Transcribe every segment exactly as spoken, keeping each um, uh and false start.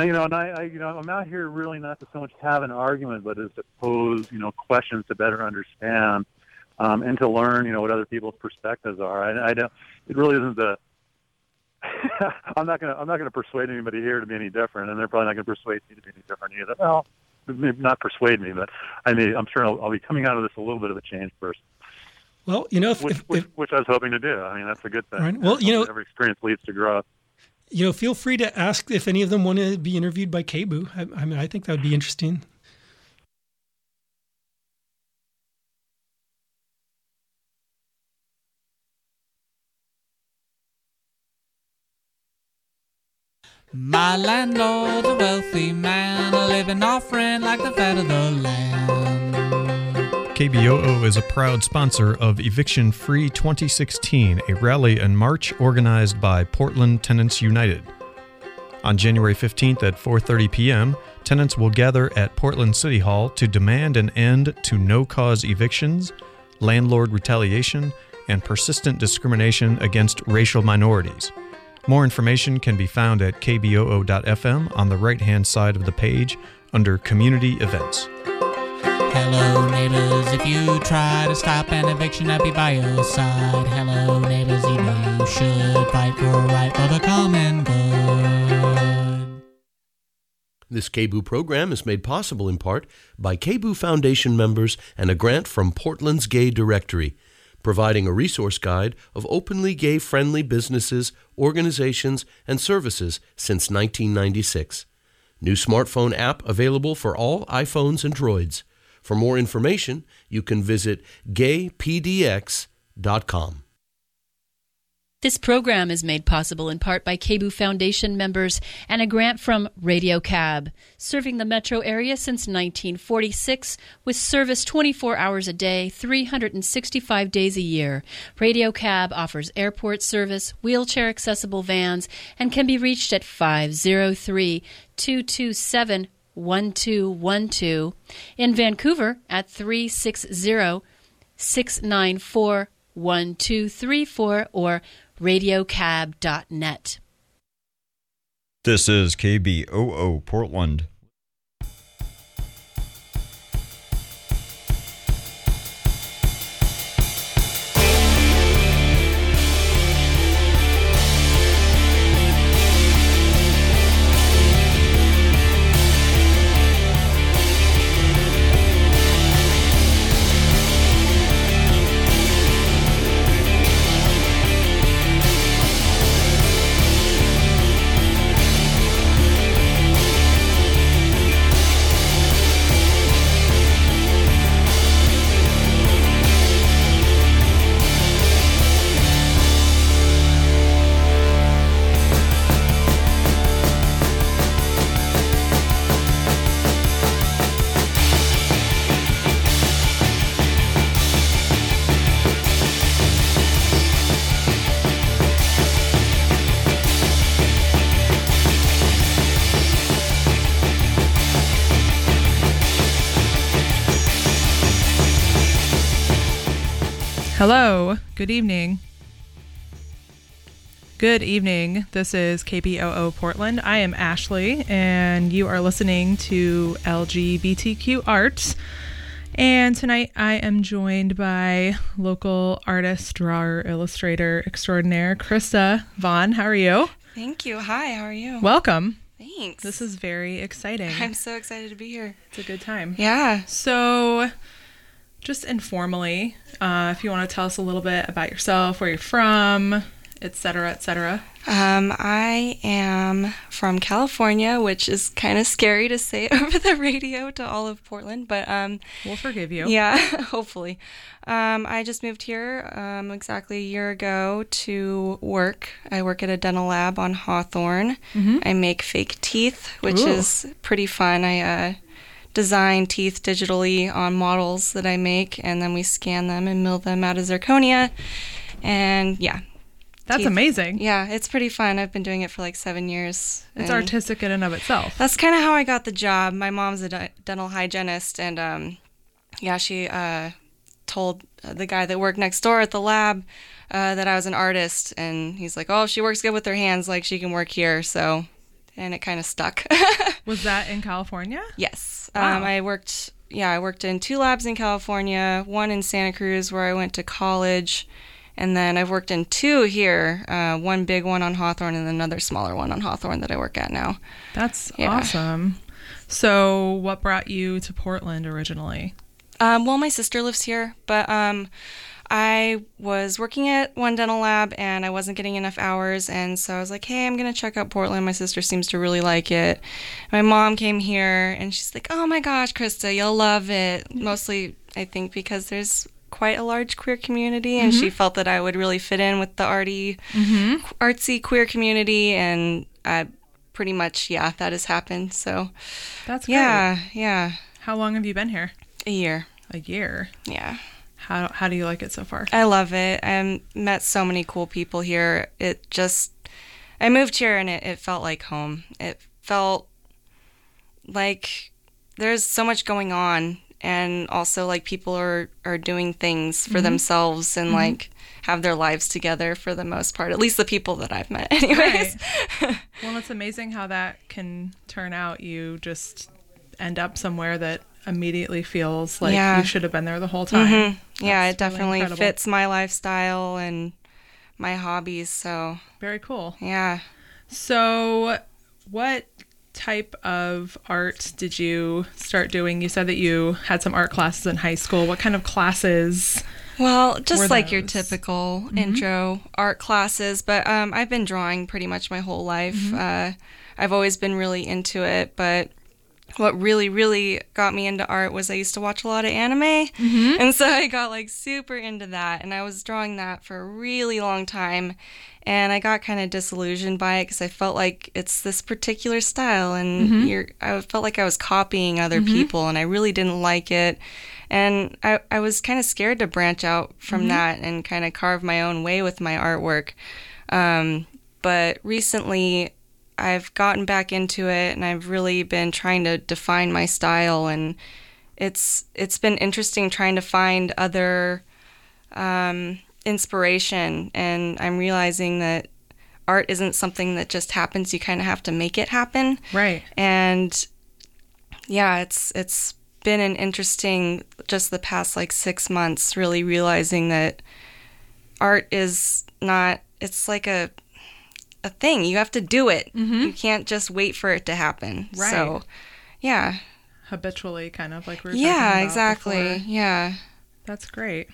you know, and I, I, you know, I'm out here really not to so much have an argument, but as to pose, you know, questions to better understand, um, and to learn, you know, what other people's perspectives are. I, I don't. It really isn't the. I'm not gonna. I'm not gonna persuade anybody here to be any different, and they're probably not gonna persuade me to be any different either. Well, maybe not persuade me, but I mean, I'm sure I'll, I'll be coming out of this a little bit of a changed person. Well, you know, if, which, if, which, if, which I was hoping to do. I mean, that's a good thing. Right. Well, you know, every experience leads to growth. You know, feel free to ask if any of them want to be interviewed by K B O O. I, I mean, I think that would be interesting. My landlord's a wealthy man, living off rent like the fat of the land. K B O O is a proud sponsor of Eviction Free twenty sixteen, a rally and march organized by Portland Tenants United. On January fifteenth at four thirty p.m., tenants will gather at Portland City Hall to demand an end to no-cause evictions, landlord retaliation, and persistent discrimination against racial minorities. More information can be found at k b o o dot f m on the right-hand side of the page under Community Events. Hello neighbors, if you try to stop an eviction, I'll be by your side. Hello neighbors, you know you should fight for a right for the common good. This K B O O program is made possible in part by K B O O Foundation members and a grant from Portland's Gay Directory, providing a resource guide of openly gay-friendly businesses, organizations, and services since nineteen ninety-six. New smartphone app available for all iPhones and Droids. For more information, you can visit gay p d x dot com. This program is made possible in part by K B O O Foundation members and a grant from Radio Cab, serving the metro area since nineteen forty-six with service twenty-four hours a day, three hundred sixty-five days a year. Radio Cab offers airport service, wheelchair-accessible vans, and can be reached at five oh three, two two seven, one two one two. In Vancouver at three six zero, six nine four, one two three four or radio cab dot net. This is K B O O Portland. Hello, good evening. Good evening. This is K B O O Portland. I am Ashley, and you are listening to L G B T Q Arts. And tonight I am joined by local artist, drawer, illustrator extraordinaire, Krista Vaughn. How are you? Thank you. Hi, how are you? Welcome. Thanks. This is very exciting. I'm so excited to be here. It's a good time. Yeah. So, just informally, uh, if you want to tell us a little bit about yourself, where you're from, et cetera, et cetera. Um, I am from California, which is kind of scary to say over the radio to all of Portland, but um, we'll forgive you. Yeah, hopefully. Um, I just moved here um, exactly a year ago to work. I work at a dental lab on Hawthorne. Mm-hmm. I make fake teeth, which Ooh. is pretty fun. I uh, design teeth digitally on models that I make, and then we scan them and mill them out of zirconia. And yeah. That's teeth. Amazing. Yeah, it's pretty fun. I've been doing it for like seven years. It's artistic in and of itself. That's kind of how I got the job. My mom's a de- dental hygienist, and um, yeah, she uh, told the guy that worked next door at the lab uh, that I was an artist, and he's like, oh, if she works good with her hands, like she can work here. So and it kind of stuck. Was that in California? Yes. Wow. Um, I worked, yeah, I worked in two labs in California, one in Santa Cruz where I went to college, and then I've worked in two here, uh, one big one on Hawthorne and another smaller one on Hawthorne that I work at now. That's Yeah. awesome. So what brought you to Portland originally? Um, well, my sister lives here, but um, I was working at one dental lab and I wasn't getting enough hours, and so I was like, hey, I'm going to check out Portland. My sister seems to really like it. My mom came here and she's like, oh my gosh, Krista, you'll love it. Mostly, I think, because there's quite a large queer community, and mm-hmm. she felt that I would really fit in with the arty, mm-hmm. artsy queer community, and I pretty much, yeah, that has happened. So that's great. Yeah, yeah. How long have you been here? A year. A year. Yeah. How how do you like it so far? I love it. I met so many cool people here. It just, I moved here and it, it felt like home. It felt like there's so much going on, and also like people are, are doing things for mm-hmm. themselves and mm-hmm. like have their lives together for the most part, at least the people that I've met anyways. Right. Well, it's amazing how that can turn out. You just end up somewhere that immediately feels like yeah. you should have been there the whole time. Mm-hmm. Yeah, it definitely really fits my lifestyle and my hobbies. So very cool. Yeah. So what type of art did you start doing? You said that you had some art classes in high school. What kind of classes? Well, just like those? Your typical mm-hmm. intro art classes, but um, I've been drawing pretty much my whole life. Mm-hmm. Uh, I've always been really into it, but what really, really got me into art was I used to watch a lot of anime, mm-hmm. and so I got like super into that, and I was drawing that for a really long time, and I got kind of disillusioned by it because I felt like it's this particular style, and mm-hmm. you're, I felt like I was copying other mm-hmm. people, and I really didn't like it, and I, I was kind of scared to branch out from mm-hmm. that and kind of carve my own way with my artwork, um, but recently I've gotten back into it, and I've really been trying to define my style, and it's it's been interesting trying to find other um, inspiration, and I'm realizing that art isn't something that just happens. You kind of have to make it happen. Right. And yeah, it's it's been an interesting, just the past like six months, really realizing that art is not, it's like a a thing. You have to do it. Mm-hmm. You can't just wait for it to happen. Right. So, yeah. Habitually, kind of like we were yeah, talking about exactly. before. Yeah. That's great.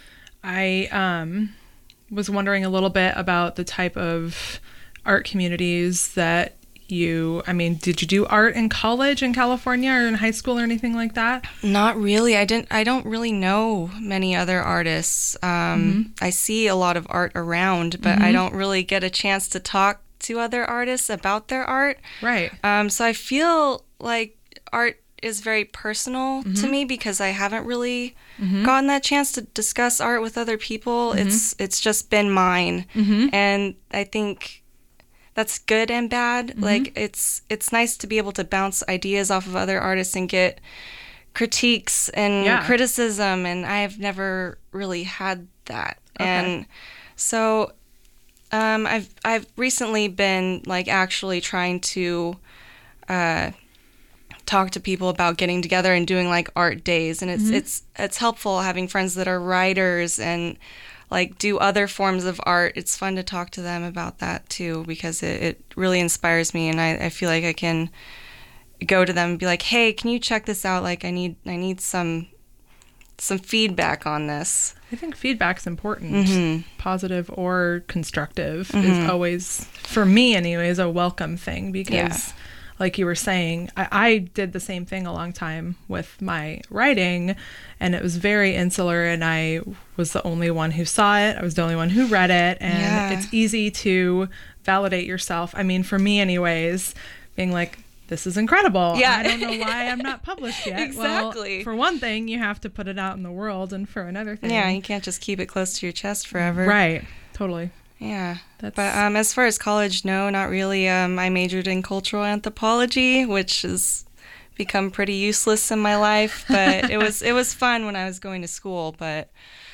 I um, was wondering a little bit about the type of art communities that you, I mean, did you do art in college in California or in high school or anything like that? Not really. I didn't, I don't really know many other artists. Um, mm-hmm. I see a lot of art around, but mm-hmm. I don't really get a chance to talk to other artists about their art. Right. Um, so I feel like art is very personal mm-hmm. to me because I haven't really mm-hmm. gotten that chance to discuss art with other people. Mm-hmm. It's, it's just been mine. Mm-hmm. And I think that's good and bad. Mm-hmm. Like it's it's nice to be able to bounce ideas off of other artists and get critiques and yeah. criticism, and I have never really had that. Okay. And so um, I've I've recently been like actually trying to uh, talk to people about getting together and doing like art days, and it's mm-hmm. it's it's helpful having friends that are writers and like do other forms of art. It's fun to talk to them about that too, because it, it really inspires me, and I, I feel like I can go to them and be like, hey, can you check this out? Like I need I need some some feedback on this. I think feedback's important. Mm-hmm. Positive or constructive mm-hmm. is always, for me anyways, a welcome thing because yeah. like you were saying, I, I did the same thing a long time with my writing, and it was very insular, and I was the only one who saw it. I was the only one who read it, and yeah. it's easy to validate yourself. I mean, for me anyways, being like, this is incredible. Yeah. I don't know why I'm not published yet. Exactly. Well, for one thing, you have to put it out in the world, and for another thing... Yeah, you can't just keep it close to your chest forever. Right. Totally. Yeah. That's... But um, as far as college, no, not really. Um, I majored in cultural anthropology, which has become pretty useless in my life. But it was it was fun when I was going to school. But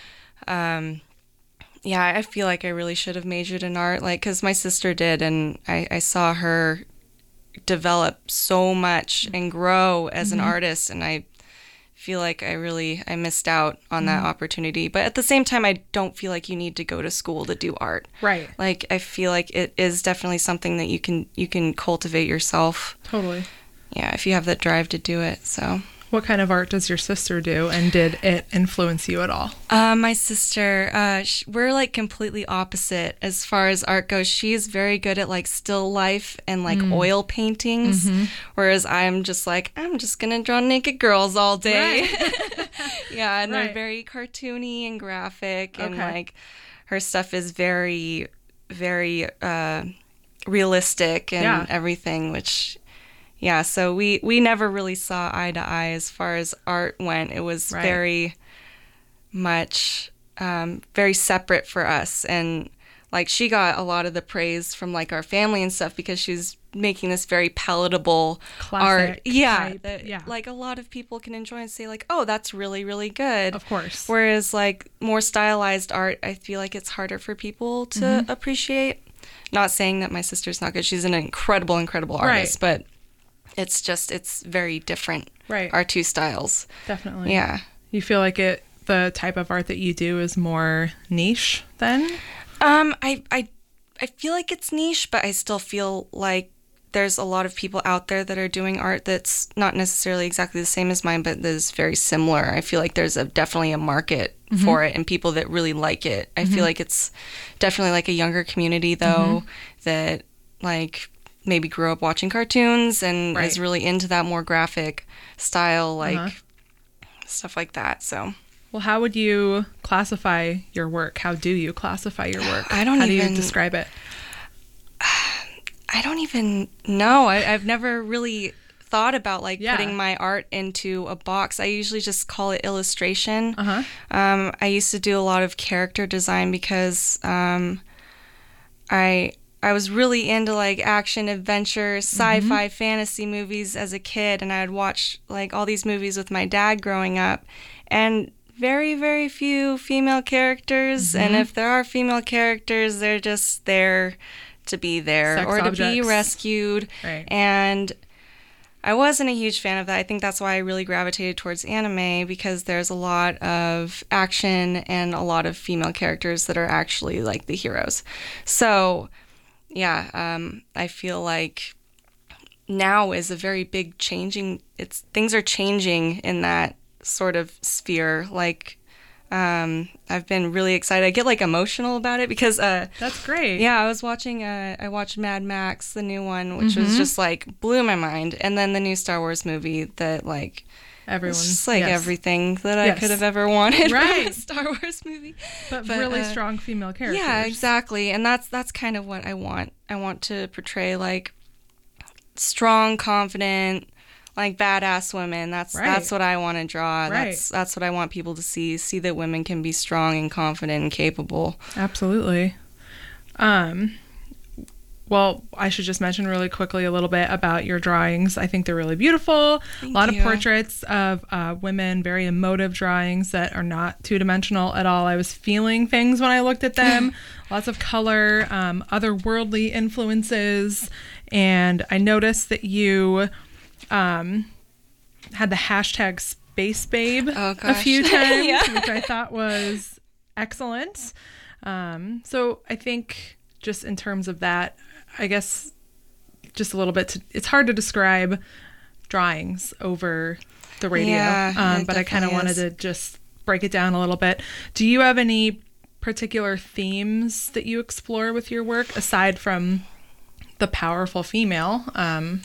um, yeah, I feel like I really should have majored in art, like because my sister did, and I, I saw her develop so much and grow as Mm-hmm. an artist, and I feel like I really I missed out on that Mm-hmm. opportunity. But at the same time, I don't feel like you need to go to school to do art. Right. Like, I feel like it is definitely something that you can you can cultivate yourself. Totally. Yeah, if you have that drive to do it. So, What kind of art does your sister do, and did it influence you at all? uh, my sister, uh, sh- we're like completely opposite as far as art goes. She's very good at like still life and like oil paintings, whereas I'm just like, I'm just gonna draw naked girls all day. Yeah, and Right. they're very cartoony and graphic, and Okay. like her stuff is very, very uh, realistic and Yeah. everything, which. Yeah, so we, we never really saw eye to eye as far as art went. It was Right. very much, um, very separate for us. And, like, she got a lot of the praise from, like, our family and stuff because she was making this very palatable Classic art. Yeah, type, that, yeah. like, a lot of people can enjoy and say, like, oh, that's really, really good. Of course. Whereas, like, more stylized art, I feel like it's harder for people to Mm-hmm. appreciate. Not saying that my sister's not good. She's an incredible, incredible artist, but it's just, it's very different. Right. Our two styles. Definitely. Yeah. You feel like it, the type of art that you do is more niche then? Um, I, I, I feel like it's niche, but I still feel like there's a lot of people out there that are doing art that's not necessarily exactly the same as mine, but that is very similar. I feel like there's a definitely a market Mm-hmm. for it and people that really like it. I feel like it's definitely like a younger community though, Mm-hmm. that like maybe grew up watching cartoons and Right. is really into that more graphic style, like Uh-huh. stuff like that. So Well, how would you classify your work? How do you classify your work? I don't How do even- you describe it? I don't even know. I, I've never really thought about like Yeah. putting my art into a box. I usually just call it illustration. Uh-huh. Um, I used to do a lot of character design because um, I I was really into like action, adventure, sci-fi, fantasy movies as a kid, and I'd watch like all these movies with my dad growing up, and very very few female characters, and if there are female characters, they're just there to be there Sex or to be objects. rescued. Right. And I wasn't a huge fan of that. I think that's why I really gravitated towards anime, because there's a lot of action and a lot of female characters that are actually like the heroes. So, yeah, um, I feel like now is a very big changing. It's things are changing in that sort of sphere. Like, um, I've been really excited. I get like emotional about it because uh, That's great. yeah, I was watching, uh, I watched Mad Max, the new one, which Mm-hmm. was just like blew my mind. And then the new Star Wars movie that like, Everyone's it's just like yes. everything that I Yes. could have ever wanted from a Right. Star Wars movie. But, But, really uh, strong female characters. Yeah, exactly. And that's, that's kind of what I want. I want to portray like strong, confident, like badass women. That's, Right. that's what I want to draw. Right. That's, that's what I want people to see, see that women can be strong and confident and capable. Absolutely. Um, well, I should just mention really quickly a little bit about your drawings. I think they're really beautiful. Thank a lot you. of portraits of uh, women, very emotive drawings that are not two-dimensional at all. I was feeling things when I looked at them. Lots of color, um, otherworldly influences. And I noticed that you um, had the hashtag Space Babe Oh, a gosh. few times, Yeah. which I thought was excellent. Um, so I think just in terms of that, I guess just a little bit, to, it's hard to describe drawings over the radio, Yeah, um, it but I kind of definitely wanted is. to just break it down a little bit. Do you have any particular themes that you explore with your work aside from the powerful female? Um,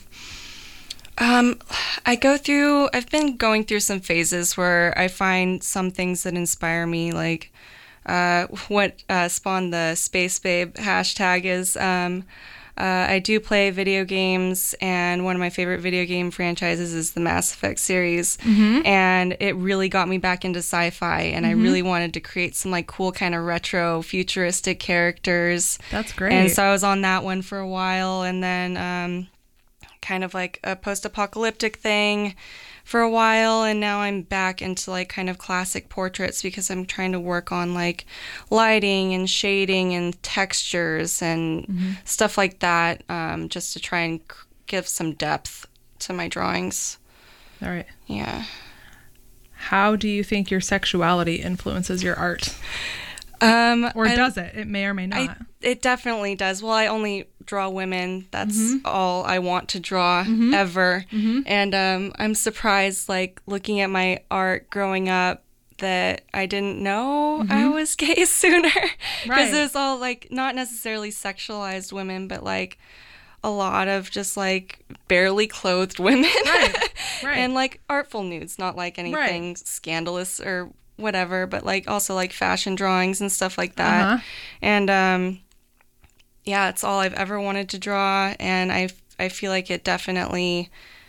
Um, I go through, I've been going through some phases where I find some things that inspire me, like uh, what uh, spawned the Space Babe hashtag is, um, uh, I do play video games, and one of my favorite video game franchises is the Mass Effect series, and it really got me back into sci-fi, and I really wanted to create some like cool kind of retro futuristic characters. That's great. And so I was on that one for a while, and then um, kind of like a post-apocalyptic thing for a while, and now I'm back into like kind of classic portraits because I'm trying to work on like lighting and shading and textures and stuff like that, um, just to try and c- give some depth to my drawings. All right. Yeah. How do you think your sexuality influences your art? Um, or I, does it? It may or may not. I, it definitely does. Well, I only draw women. That's mm-hmm. all I want to draw mm-hmm. ever. Mm-hmm. And um, I'm surprised, like, looking at my art growing up, that I didn't know mm-hmm. I was gay sooner. Because right. it was all, like, not necessarily sexualized women, but, like, a lot of just, like, barely clothed women. Right. Right. And, like, artful nudes, not, like, anything right. scandalous or whatever, but, like, also, like, fashion drawings and stuff like that. Uh-huh. And, um, yeah, it's all I've ever wanted to draw, and I, I feel like it definitely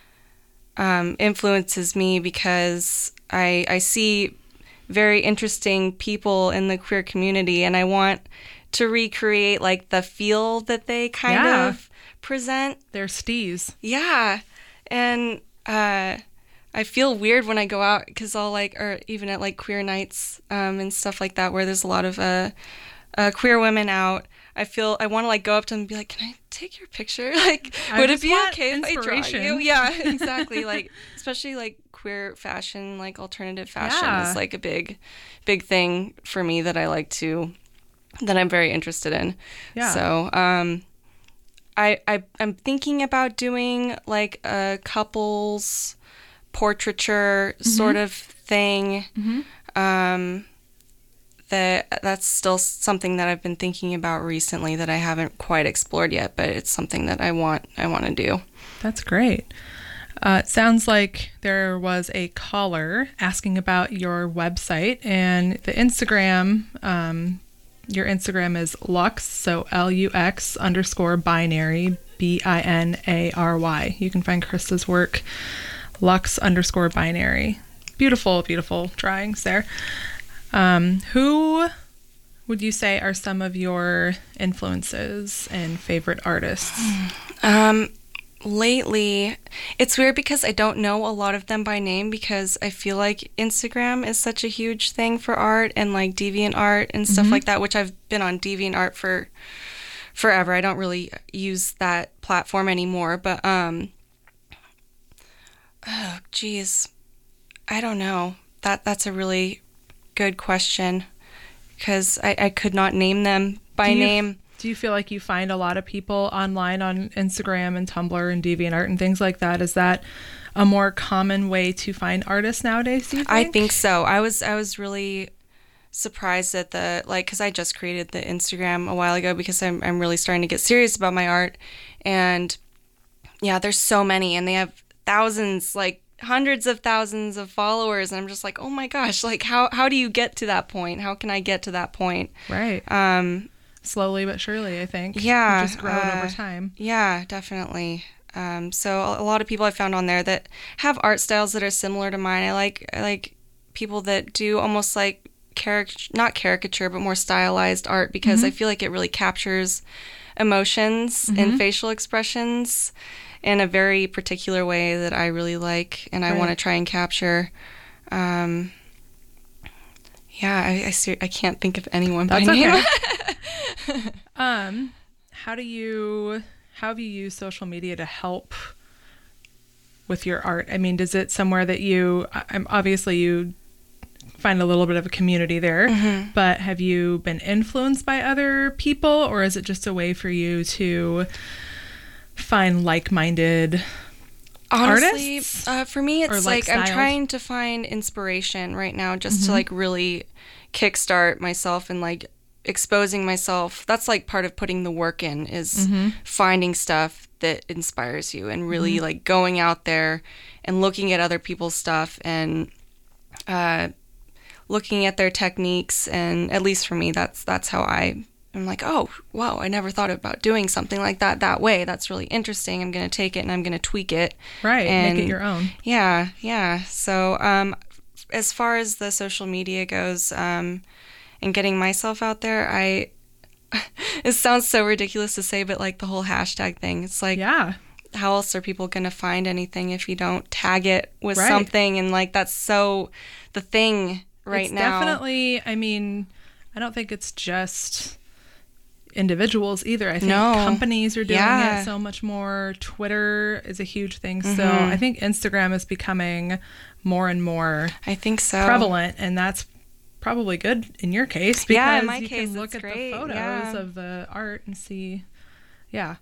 um, influences me because I, I see very interesting people in the queer community, and I want to recreate, like, the feel that they kind yeah. of present. They're stees. Yeah. And uh, I feel weird when I go out because I'll, like, or even at, like, queer nights um, and stuff like that where there's a lot of uh, uh, queer women out. I feel I want to, like, go up to them and be like, can I take your picture? Like, I would it be want okay if I draw inspiration. you? Yeah, exactly. Like, especially, like, queer fashion, like, alternative fashion Yeah. is, like, a big, big thing for me that I like to, that I'm very interested in. Yeah. So, um, I, I, I'm thinking about doing, like, a couples portraiture mm-hmm. sort of thing. Mm-hmm. Um, that that's still something that I've been thinking about recently that I haven't quite explored yet, but it's something that I want I want to do. That's great. Uh, it sounds like there was a caller asking about your website and the Instagram. Um, your Instagram is Lux, so L U X underscore binary, B I N A R Y. You can find Krista's work, Lux underscore binary. Beautiful, beautiful drawings there. Um, who would you say are some of your influences and favorite artists? Um, lately, it's weird because I don't know a lot of them by name because I feel like Instagram is such a huge thing for art and, like, DeviantArt and stuff mm-hmm. like that, which I've been on DeviantArt for forever. I don't really use that platform anymore, but, um, oh, geez, I don't know. That, that's a really good question because I, I could not name them by do you, name. Do you feel like you find a lot of people online on Instagram and Tumblr and DeviantArt and things like that? Is that a more common way to find artists nowadays, do you think? I think so. I was I was really surprised at the, like, because I just created the Instagram a while ago because I'm I'm really starting to get serious about my art. And yeah, there's so many and they have thousands, like, hundreds of thousands of followers, and I'm just like, oh my gosh, like, how how do you get to that point? How can I get to that point? Right. Um, slowly but surely, I think. Yeah. You just grow uh, it over time. Yeah, definitely. Um, so a, a lot of people I found on there that have art styles that are similar to mine. I like I like people that do almost like caric- not caricature, but more stylized art because mm-hmm. I feel like it really captures emotions mm-hmm. and facial expressions in a very particular way that I really like and I right. want to try and capture. Um, yeah, I I, ser- I can't think of anyone That's by name. Okay. um, how do you how have you used social media to help with your art? I mean, does it somewhere that you I'm obviously you find a little bit of a community there, mm-hmm. but have you been influenced by other people, or is it just a way for you to find like-minded Honestly, artists? Uh, for me, it's like, like I'm styled? trying to find inspiration right now just Mm-hmm. to, like, really kickstart myself and, like, exposing myself. That's, like, part of putting the work in is Mm-hmm. finding stuff that inspires you and really, Mm-hmm. like, going out there and looking at other people's stuff and uh, looking at their techniques. And at least for me, that's that's how I I'm like, oh, wow, I never thought about doing something like that that way. That's really interesting. I'm going to take it and I'm going to tweak it. Right, and make it your own. Yeah, yeah. So um, as far as the social media goes um, and getting myself out there, I it sounds so ridiculous to say, but, like, the whole hashtag thing, it's like, yeah. how else are people going to find anything if you don't tag it with Right. something? And, like, that's so the thing right it's now. Definitely, I mean, I don't think it's just... individuals either. I think No. companies are doing Yeah. it so much more. Twitter is a huge thing. Mhm. So I think Instagram is becoming more and more I think so. prevalent, and that's probably good in your case because Yeah, in my you case, can look it's at great. the photos Yeah. of the art and see. Yeah.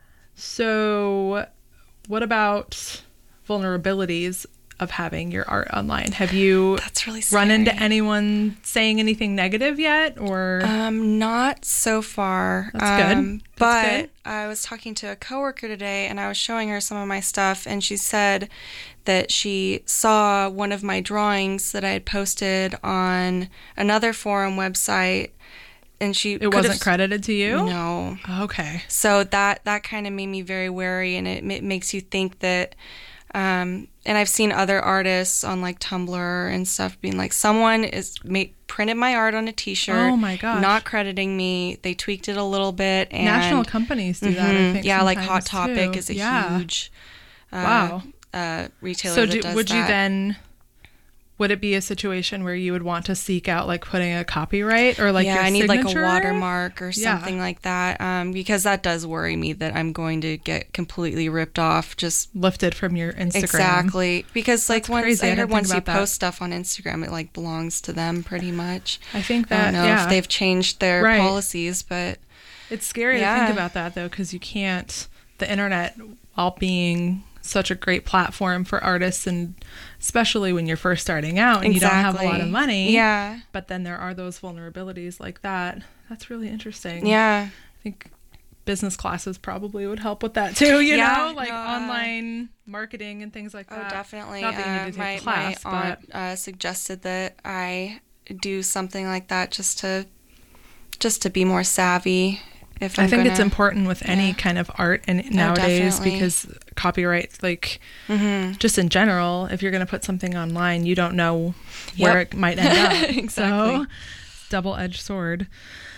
So what about vulnerabilities of having your art online? Have you That's really run into scary. anyone saying anything negative yet, or Um, not so far. That's good. Um, That's but good. I was talking to a coworker today, and I was showing her some of my stuff, and she said that she saw one of my drawings that I had posted on another forum website, and she it could wasn't have- credited to you? No. Okay. So that that kind of made me very wary, and it, it makes you think that. Um, and I've seen other artists on like Tumblr and stuff being like, someone is made, printed my art on a T-shirt. Oh my gosh. Not crediting me. They tweaked it a little bit. And National companies do that, I Mhm. think. Yeah, like Hot sometimes, Topic too. is a Yeah. huge uh, Wow. uh, retailer So that do, does would you that. then, would it be a situation where you would want to seek out like putting a copyright or like yeah, your I need signature? like a watermark or Yeah. something like that, um, because that does worry me that I'm going to get completely ripped off. Just lifted from your Instagram. exactly, because like That's once crazy. I I didn't heard think once you about that. post stuff on Instagram, it like belongs to them pretty much. I think I that, don't know yeah. if they've changed their Right. policies, but It's scary to Yeah. think about that though, because you can't, the internet, while being such a great platform for artists, and especially when you're first starting out and you don't have a lot of Exactly. money. Yeah. But then there are those vulnerabilities like that. That's really interesting. Yeah. I think business classes probably would help with that too, you Yeah, know, like no, uh, online marketing and things like Oh, that. definitely. Not that you Uh, need to my take a class, my aunt uh, suggested that I do something like that just to just to be more savvy. If I I'm think it's gonna- important with any yeah. kind of art and nowadays definitely. because copyright, like Mhm. just in general, if you're going to put something online, you don't know where Yep. it might end up. Exactly. So, double-edged sword.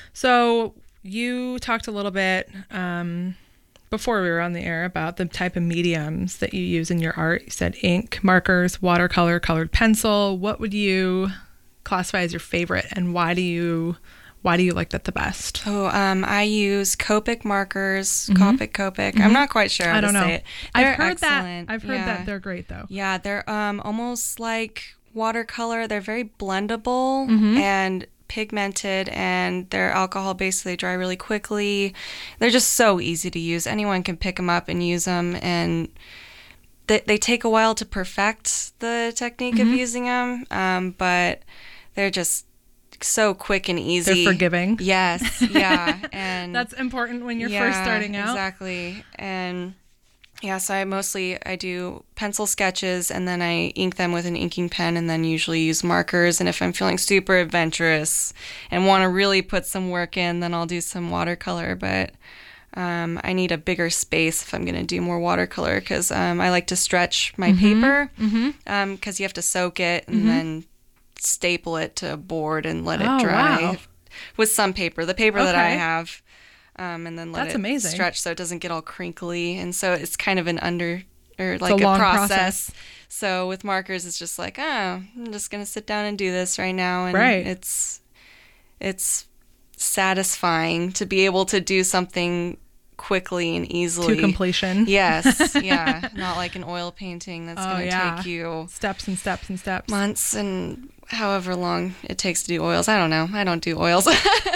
So you talked a little bit um, before we were on the air about the type of mediums that you use in your art. You said ink, markers, watercolor, colored pencil. What would you classify as your favorite, and why do you why do you like that the best? Oh, um, I use Copic markers, Mhm. Copic Copic. Mhm. I'm not quite sure how I don't to know. say it. They're I've heard that. excellent. I've heard Yeah. that they're great though. Yeah, they're um almost like watercolor. They're very blendable Mhm. and pigmented, and they're alcohol based, so they dry really quickly. They're just so easy to use. Anyone can pick them up and use them, and they, they take a while to perfect the technique of Mhm. using them, um, but they're just so quick and easy. They're forgiving. Yes, yeah, and That's important when you're yeah, first starting out. Exactly. And yeah, so I mostly I do pencil sketches, and then I ink them with an inking pen, and then usually use markers. And if I'm feeling super adventurous and want to really put some work in, then I'll do some watercolor. But um, I need a bigger space if I'm going to do more watercolor, because um, I like to stretch my Mhm. paper, Mhm. because you have to soak it and Mhm. then staple it to a board and let it Oh, dry. wow. With some paper, the paper that I Okay. have, um, and then let That's it amazing. stretch so it doesn't get all crinkly. And so it's kind of an under or like a a, long process. process. So with markers, it's just like, oh, I'm just gonna sit down and do this right now, and Right. it's it's satisfying to be able to do something quickly and easily To completion. Yes, yeah, not like an oil painting that's Oh, gonna yeah. take you Steps and steps and steps. months and however long it takes to do oils. I don't know. I don't do oils.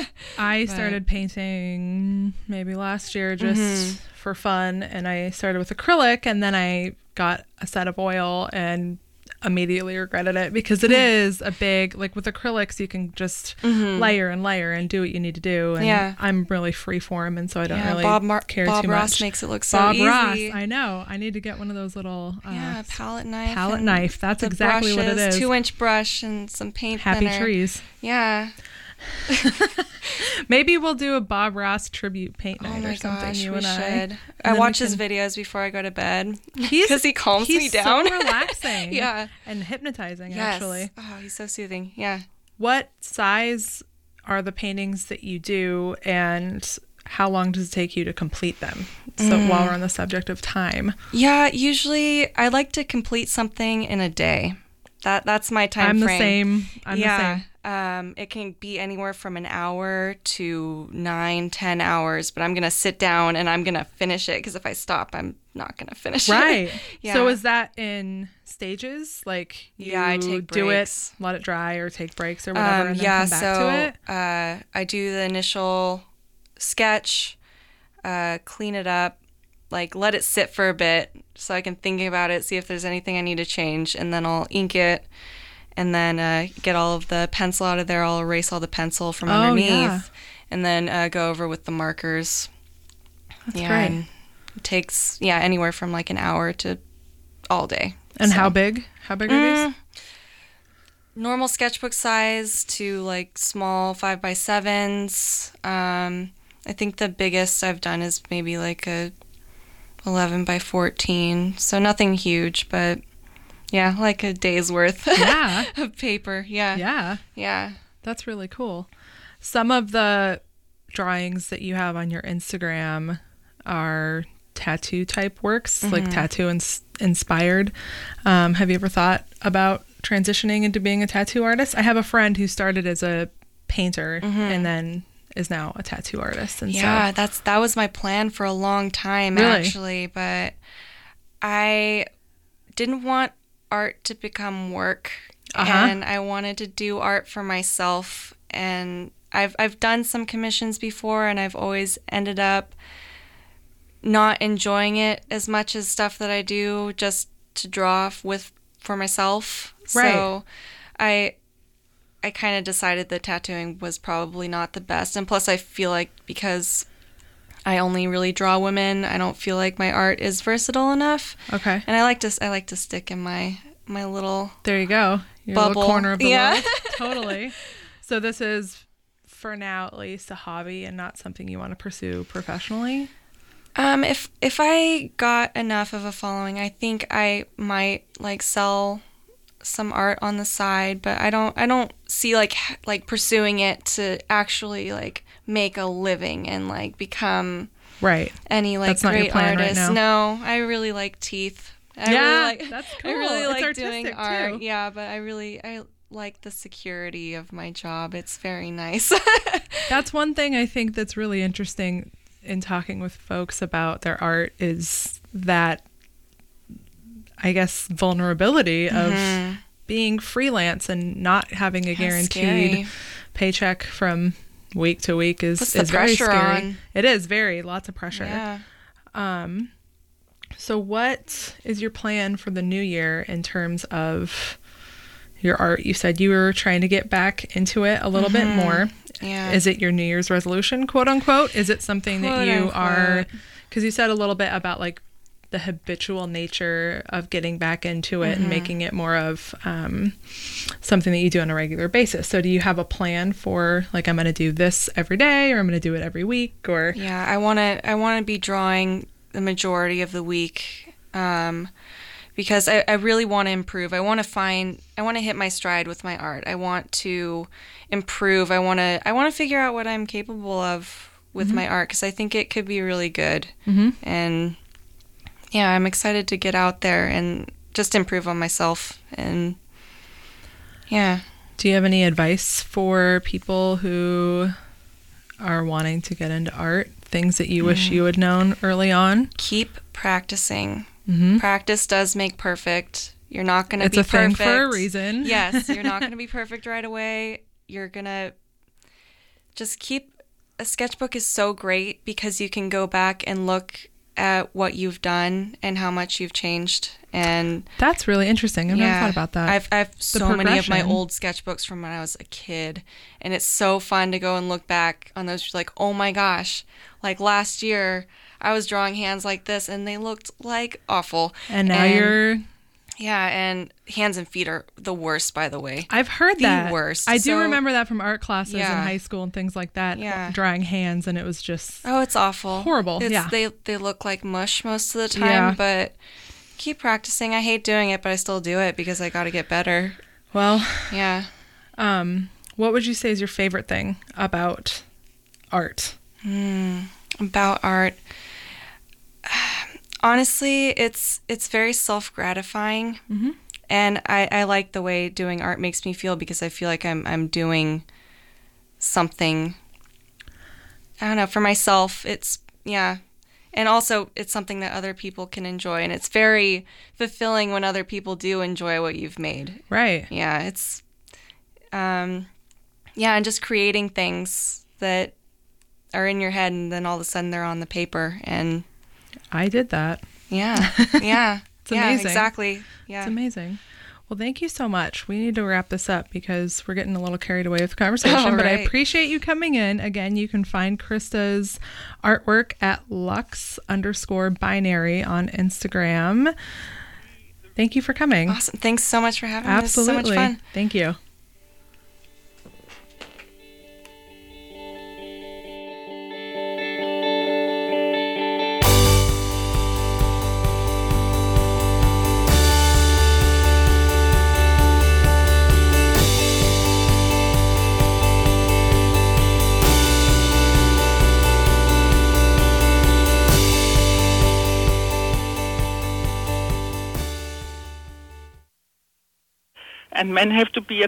I But- started painting maybe last year just Mhm. for fun, and I started with acrylic, and then I got a set of oil and immediately regretted it because it is a big, like with acrylics you can just Mhm. layer and layer and do what you need to do, and Yeah. I'm really free form, and so I don't Yeah, really Bob Mar- care Bob too Ross much. makes it look so Bob easy. Ross, I know. I need to get one of those little uh, Yeah, palette knife. palette and knife. That's the exactly what it brushes, is. Two inch brush and some paint Happy thinner. trees. Yeah. Maybe we'll do a Bob Ross tribute paint Oh night my or something. gosh, you we and I. should. And I then we watch his can- videos before I go to bed He's because he calms he's me down. so relaxing. Yeah. and hypnotizing. Yes. Actually, Oh, he's so soothing. Yeah. what size are the paintings that you do, and how long does it take you to complete them? So Mm. while we're on the subject of time, Yeah, usually I like to complete something in a day. that that's my time I'm frame. the same. I'm yeah. the same. Um, it can be anywhere from an hour to nine, ten hours, but I'm going to sit down and I'm going to finish it because if I stop, I'm not going to finish right. it. yeah. So is that in stages? Like you yeah, I take do breaks. it, let it dry or take breaks or whatever Um, and then yeah, come back so to it? Uh, I do the initial sketch, uh, clean it up, like let it sit for a bit so I can think about it, see if there's anything I need to change, and then I'll ink it. And then uh, get all of the pencil out of there. I'll erase all the pencil from oh, underneath. Yeah. And then uh, go over with the markers. That's yeah, great. And it takes, yeah, anywhere from like an hour to all day. And so. how big? How big are Mm, these? Normal sketchbook size to like small five by sevens. Um, I think the biggest I've done is maybe like a eleven by fourteen. So nothing huge, but... yeah, like a day's worth Yeah. of paper. Yeah. Yeah. Yeah. That's really cool. Some of the drawings that you have on your Instagram are tattoo type works, Mm-hmm. like tattoo ins- inspired. Um, have you ever thought about transitioning into being a tattoo artist? I have a friend who started as a painter Mm-hmm. and then is now a tattoo artist. And Yeah, so, that's that was my plan for a long time, Really? actually. But I didn't want art to become work, Uh-huh. and I wanted to do art for myself. And I've I've done some commissions before, and I've always ended up not enjoying it as much as stuff that I do just to draw with for myself. Right. So I I kind of decided that tattooing was probably not the best. And plus I feel like because I only really draw women, I don't feel like my art is versatile enough. okay. And I like to I like to stick in my my little There you go. Your bubble. little corner of the Yeah. world. Totally. So this is, for now at least, a hobby and not something you want to pursue professionally? Um, if if I got enough of a following, I think I might like sell some art on the side, but I don't I don't see like h- like pursuing it to actually like make a living and like become Right. any like That's not your great plan right artist. now. No, I really like teeth. I Yeah, really like, that's I cool. really It's like artistic, doing too. art. Yeah, but I really I like the security of my job. It's very nice. That's one thing I think that's really interesting in talking with folks about their art is that, I guess, vulnerability of Mhm. being freelance and not having a That's guaranteed scary. paycheck from week to week is, Puts the is very pressure scary. on. It is very, lots of pressure. Yeah. Um, so what is your plan for the new year in terms of your art? You said you were trying to get back into it a little bit more. Yeah. Is it your New Year's resolution, quote unquote? Is it something that Quote, you unquote. are, because you said a little bit about like the habitual nature of getting back into it and making it more of um, something that you do on a regular basis. So do you have a plan for like, I'm going to do this every day or I'm going to do it every week or? Yeah, I want to I want to be drawing the majority of the week um, because I, I really want to improve. I want to find I want to hit my stride with my art. I want to improve. I want to I want to figure out what I'm capable of with Mm-hmm. my art because I think it could be really good. Mm-hmm. And yeah, I'm excited to get out there and just improve on myself and yeah. Do you have any advice for people who are wanting to get into art? Things that you wish you had known early on? Keep practicing. Mm-hmm. Practice does make perfect. You're not going to It's be a thing perfect. for a reason. Yes, you're not going to be perfect right away. You're going to just keep a sketchbook is so great because you can go back and look at what you've done and how much you've changed. And That's really interesting. I've never thought about that. I've, I have so many of my progression. old sketchbooks from when I was a kid. And it's so fun to go and look back on those. Like, oh my gosh, like last year I was drawing hands like this and they looked like awful. and now you're... Yeah, and hands and feet are the worst, by the way. I've heard The that. worst. I do So- remember that from art classes in Yeah. high school and things like that. Yeah. Drawing hands, and it was just... Oh, it's awful. Horrible, It's, yeah. They, they look like mush most of the time, Yeah. but keep practicing. I hate doing it, but I still do it because I got to get better. Well, Yeah. um, what would you say is your favorite thing about art? About art. Honestly, it's it's very self-gratifying. Mhm. And I, I like the way doing art makes me feel, because I feel like I'm I'm doing something, I don't know, for myself. It's, yeah. And also, it's something that other people can enjoy. And it's very fulfilling when other people do enjoy what you've made. Right. Yeah, it's, um, yeah, and just creating things that are in your head, and then all of a sudden they're on the paper. And I did that. Yeah, yeah. It's yeah, amazing. Exactly. Yeah. It's amazing. Well, thank you so much. We need to wrap this up because we're getting a little carried away with the conversation, oh, but right. I appreciate you coming in. Again, you can find Krista's artwork at lux underscore binary on Instagram. Thank you for coming. Awesome. Thanks so much for having me. Absolutely. It was so much fun. Thank you. And men have to be a...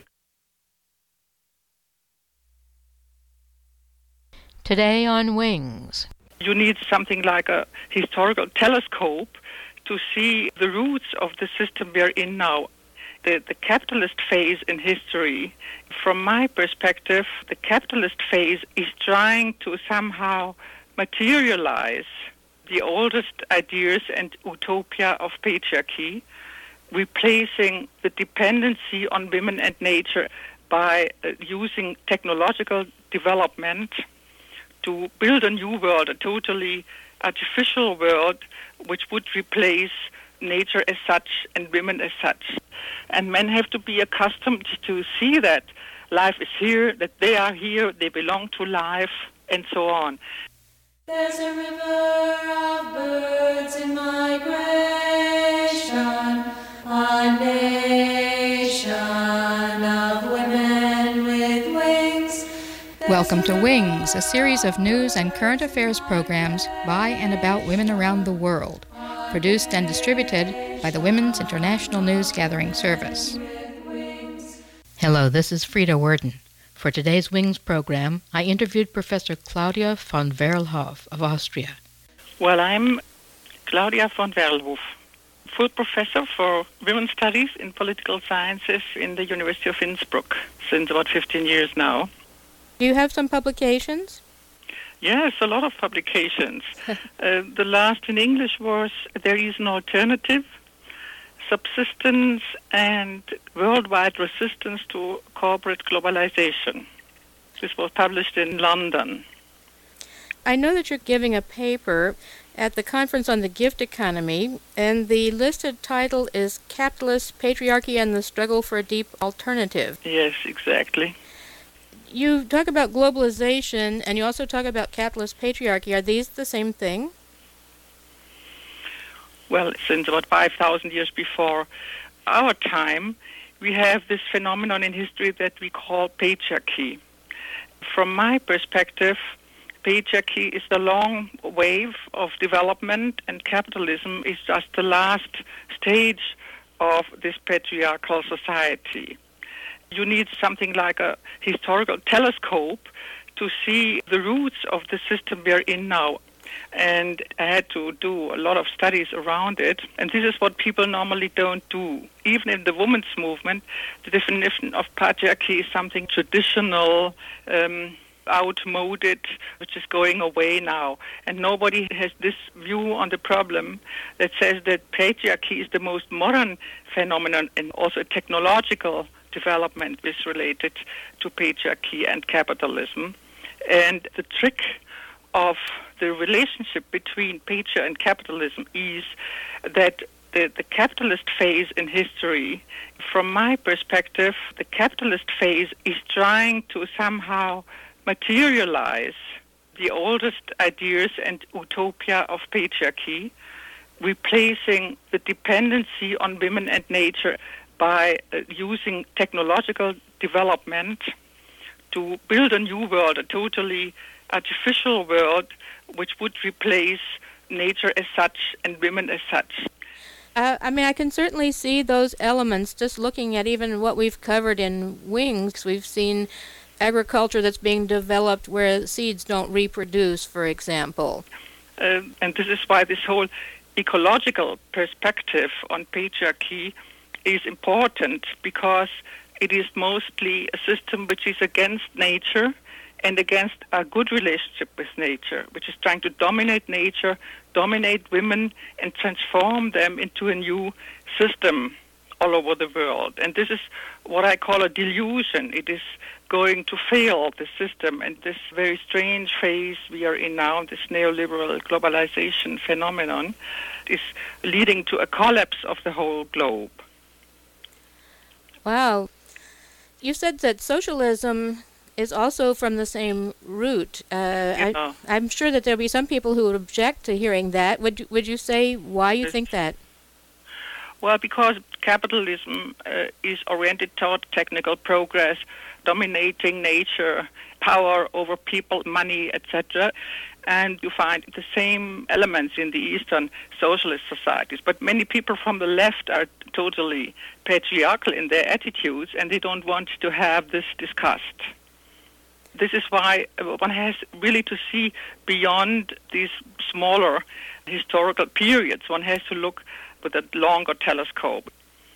Today on Wings. You need something like a historical telescope to see the roots of the system we're in now. The, the capitalist phase in history, from my perspective, the capitalist phase is trying to somehow materialize the oldest ideas and utopia of patriarchy, replacing the dependency on women and nature by uh, using technological development to build a new world, a totally artificial world, which would replace nature as such and women as such. And men have to be accustomed to see that life is here, that they are here, they belong to life, and so on. There's a river of birds in migration, a nation of women with wings. Welcome to Wings, a series of news and current affairs programs by and about women around the world, produced and distributed by the Women's International News Gathering Service. Hello, this is Frida Worden. For today's Wings program, I interviewed Professor Claudia von Werlhof of Austria. Well, I'm Claudia von Werlhof, full professor for women's studies in political sciences in the University of Innsbruck since about fifteen years now. Do you have some publications? Yes, a lot of publications. uh, the last in English was There is an Alternative, Subsistence and Worldwide Resistance to Corporate Globalization. This was published in London. I know that you're giving a paper at the Conference on the Gift Economy, and the listed title is Capitalist Patriarchy and the Struggle for a Deep Alternative. Yes, exactly. You talk about globalization, and you also talk about capitalist patriarchy. Are these the same thing? Well, since about five thousand years before our time, we have this phenomenon in history that we call patriarchy. From my perspective, patriarchy is the long wave of development, and capitalism is just the last stage of this patriarchal society. You need something like a historical telescope to see the roots of the system we're in now. And I had to do a lot of studies around it, and this is what people normally don't do. Even in the women's movement, the definition of patriarchy is something traditional, um, outmoded, which is going away now. And nobody has this view on the problem that says that patriarchy is the most modern phenomenon, and also a technological development is related to patriarchy and capitalism. And the trick of the relationship between patriarchy and capitalism is that the, the capitalist phase in history, from my perspective, the capitalist phase is trying to somehow materialize the oldest ideas and utopia of patriarchy, replacing the dependency on women and nature by uh, using technological development to build a new world, a totally artificial world, which would replace nature as such and women as such. Uh, I mean, I can certainly see those elements just looking at even what we've covered in Wings. We've seen agriculture that's being developed where seeds don't reproduce, for example. Uh, and this is why this whole ecological perspective on patriarchy is important, because it is mostly a system which is against nature and against a good relationship with nature, which is trying to dominate nature, dominate women, and transform them into a new system all over the world. And this is what I call a delusion. It is going to fail, the system, and this very strange phase we are in now, this neoliberal globalization phenomenon, is leading to a collapse of the whole globe. Wow. You said that socialism is also from the same root. Uh, yeah. I, I'm sure that there'll be some people who would object to hearing that. Would you, would you say why you think that? Well, because capitalism uh, is oriented toward technical progress, dominating nature, power over people, money, et cetera. And you find the same elements in the Eastern socialist societies. But many people from the left are totally patriarchal in their attitudes, and they don't want to have this discussed. This is why one has really to see beyond these smaller historical periods. One has to look with a longer telescope.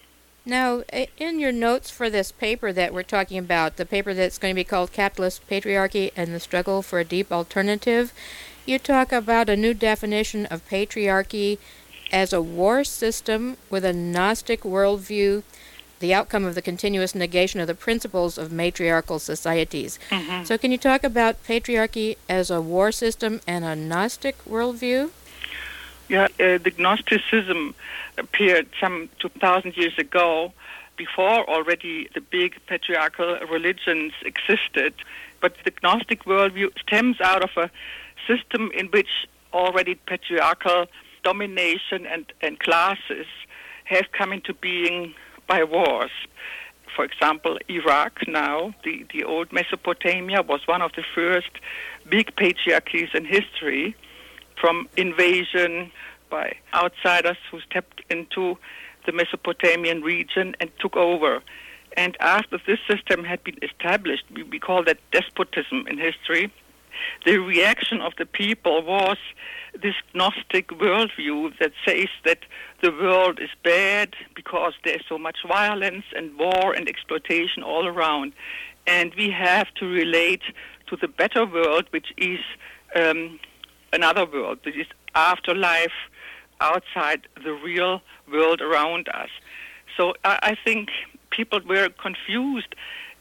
Now, in your notes for this paper that we're talking about, the paper that's going to be called Capitalist Patriarchy and the Struggle for a Deep Alternative, you talk about a new definition of patriarchy as a war system with a Gnostic worldview, the outcome of the continuous negation of the principles of matriarchal societies. Mm-hmm. So can you talk about patriarchy as a war system and a Gnostic worldview? Yeah, uh, the Gnosticism appeared some two thousand years ago, before already the big patriarchal religions existed. But the Gnostic worldview stems out of a system in which already patriarchal domination and, and classes have come into being by wars. For example, Iraq now, the, the old Mesopotamia, was one of the first big patriarchies in history, from invasion by outsiders who stepped into the Mesopotamian region and took over. And after this system had been established, we, we call that despotism in history, the reaction of the people was this Gnostic worldview that says that the world is bad because there's so much violence and war and exploitation all around. And we have to relate to the better world, which is um, another world, which is afterlife outside the real world around us. So I, I think people were confused,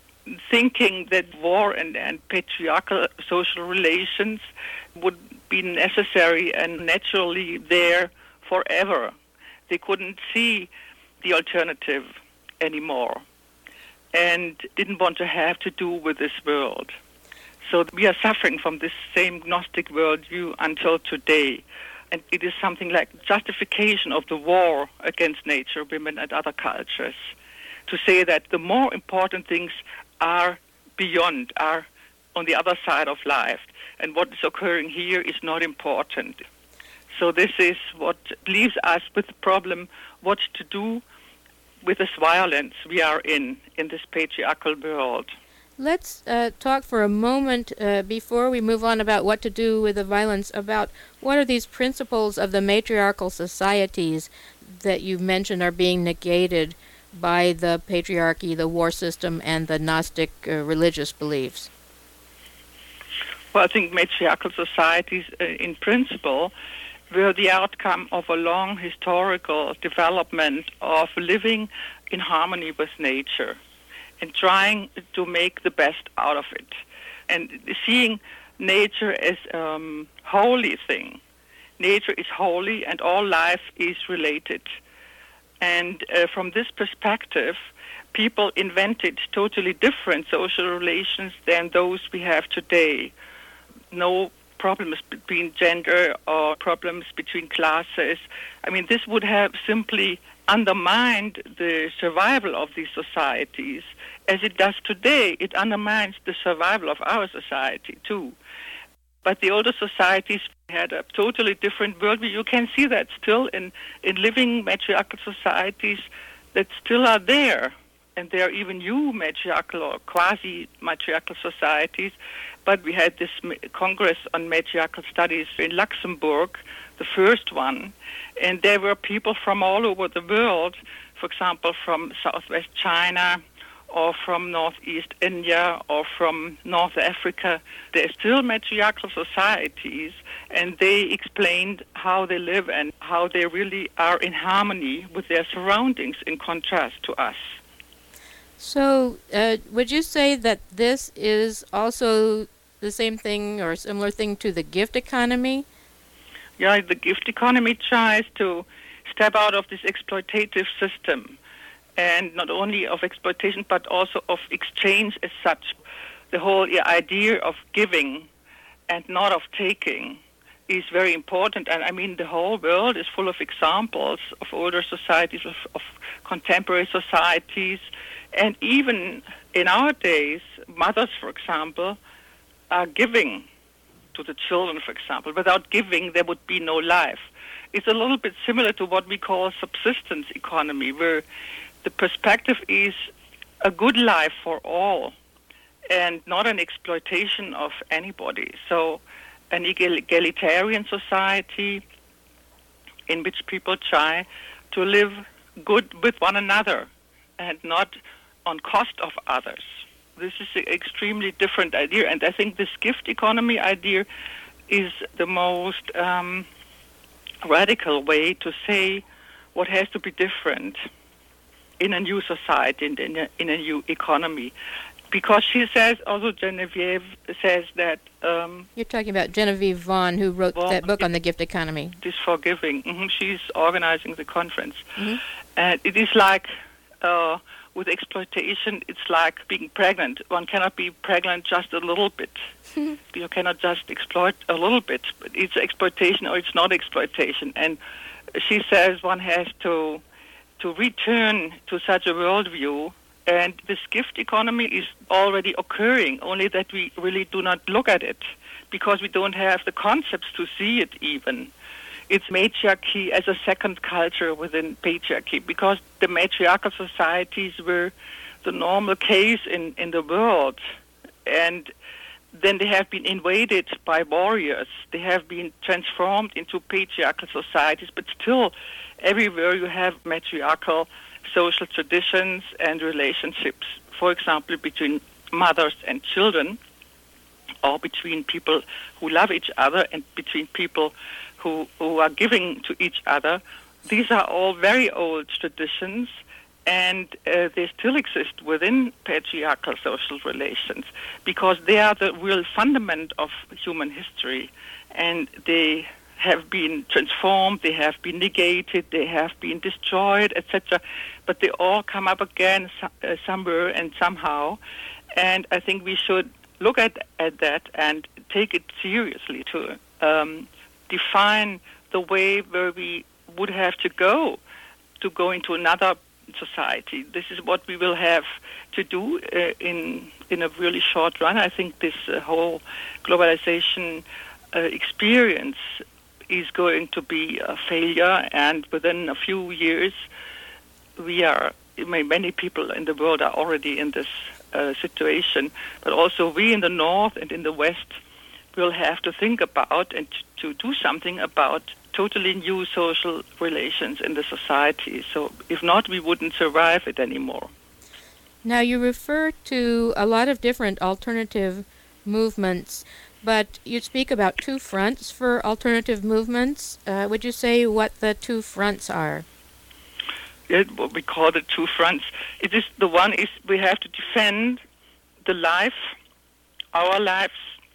thinking that war and, and patriarchal social relations would be necessary and naturally there forever. They couldn't see the alternative anymore and didn't want to have to do with this world. So we are suffering from this same Gnostic worldview until today. And it is something like justification of the war against nature, women, and other cultures, to say that the more important things are beyond, are on the other side of life, and what is occurring here is not important. So this is what leaves us with the problem what to do with this violence we are in, in this patriarchal world. Let's uh, talk for a moment uh, before we move on about what to do with the violence, about what are these principles of the matriarchal societies that you mentioned are being negated by the patriarchy, the war system, and the Gnostic uh, religious beliefs? Well, I think matriarchal societies, uh, in principle, were the outcome of a long historical development of living in harmony with nature and trying to make the best out of it, and seeing nature as a um, holy thing. Nature is holy and all life is related. And uh, from this perspective, people invented totally different social relations than those we have today. No problems between gender or problems between classes. I mean, this would have simply undermined the survival of these societies. As it does today, it undermines the survival of our society too. But the older societies had a totally different worldview. You can see that still in, in living matriarchal societies that still are there. And there are even new matriarchal or quasi-matriarchal societies. But we had this Congress on Matriarchal Studies in Luxembourg, the first one, and there were people from all over the world, for example, from Southwest China, or from Northeast India, or from North Africa. They're still matriarchal societies, and they explained how they live and how they really are in harmony with their surroundings in contrast to us. So, uh, would you say that this is also the same thing or similar thing to the gift economy? Yeah, the gift economy tries to step out of this exploitative system, and not only of exploitation, but also of exchange as such. The whole idea of giving and not of taking is very important. And I mean, the whole world is full of examples of older societies, of, of contemporary societies, and even in our days, mothers, for example, are giving to the children, for example. Without giving, there would be no life. It's a little bit similar to what we call subsistence economy, where the perspective is a good life for all and not an exploitation of anybody. So an egalitarian society in which people try to live good with one another and not on cost of others. This is an extremely different idea, and I think this gift economy idea is the most um, radical way to say what has to be different in a new society and in a, in a new economy. Because she says, also Genevieve says that... Um, You're talking about Genevieve Vaughn, who wrote Vaughn, that book on the gift economy. This forgiving. Mm-hmm. She's organizing the conference. Mm-hmm. And it is like... Uh, with exploitation, it's like being pregnant. One cannot be pregnant just a little bit. You cannot just exploit a little bit. But it's exploitation or it's not exploitation. And she says one has to to return to such a worldview. And this gift economy is already occurring, only that we really do not look at it because we don't have the concepts to see it even. It's matriarchy as a second culture within patriarchy, because the matriarchal societies were the normal case in, in the world. And then they have been invaded by warriors. They have been transformed into patriarchal societies, but still everywhere you have matriarchal social traditions and relationships, for example, between mothers and children, or between people who love each other and between people who, who are giving to each other. These are all very old traditions, and uh, they still exist within patriarchal social relations because they are the real fundament of human history, and they have been transformed, they have been negated, they have been destroyed, et cetera. But they all come up again uh, somewhere and somehow, and I think we should look at, at that and take it seriously to um, define the way where we would have to go to go into another society. This is what we will have to do uh, in in a really short run. I think this uh, whole globalization uh, experience is going to be a failure, and within a few years, we are many people in the world are already in this uh, situation, but also we in the North and in the West will have to think about and to do something about totally new social relations in the society. So if not, we wouldn't survive it anymore. Now, you refer to a lot of different alternative movements, but you speak about two fronts for alternative movements. Uh, would you say what the two fronts are? Yeah, what we call the two fronts. It is the one is we have to defend the life, our lives,